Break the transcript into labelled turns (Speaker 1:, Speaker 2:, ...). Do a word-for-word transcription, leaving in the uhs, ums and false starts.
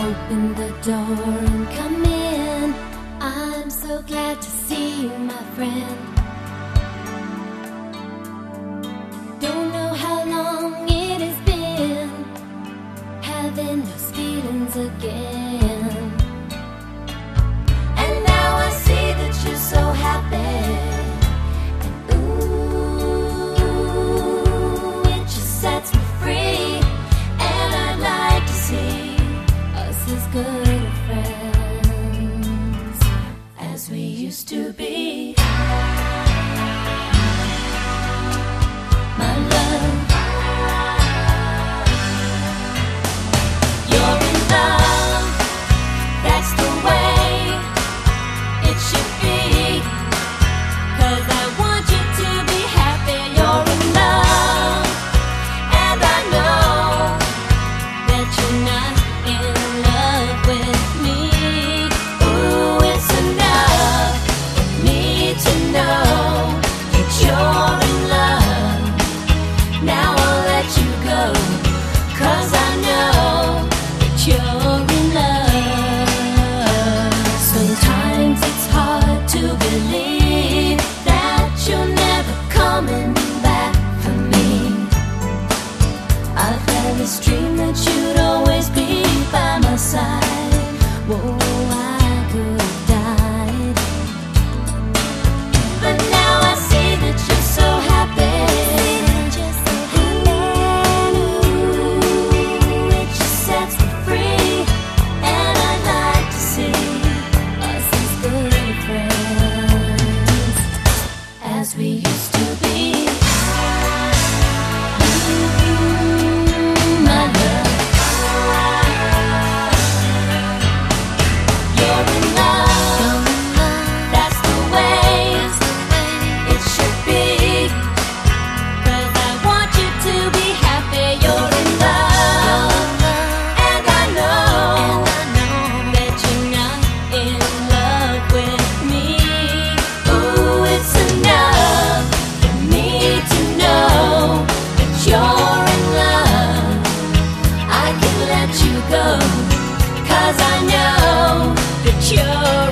Speaker 1: Open the door and come in. I'm so glad to see you, my friend. Don't know how long it has been having those feelings again. And now I see that you're so happy. And ooh, it just sets me free. And I'd like to see us as good of friends as we used to be. My love, you're in love, that's the way it should be. 'Cause I want you to be happy. You're in love, and I know that you're not in love with me. Ooh, it's enough for me to know that you're in love. Now I'll let you go, 'cause I know that you're in love. Sometimes it's hard to believe that you're never coming back for me. I've had this dream that you'd always be by my side. Whoa, I could have died. But now I see that you're so happy. Ooh, it just sets me free. And I'd like to see us as good friends as we used to be. My love, you're in love, that's the way it should be. 'Cause I want you to be happy. You're in love, and I know that you're not in love with me. Ooh, it's enough for me to know that you're in love. I can let you go, 'cause I know that you're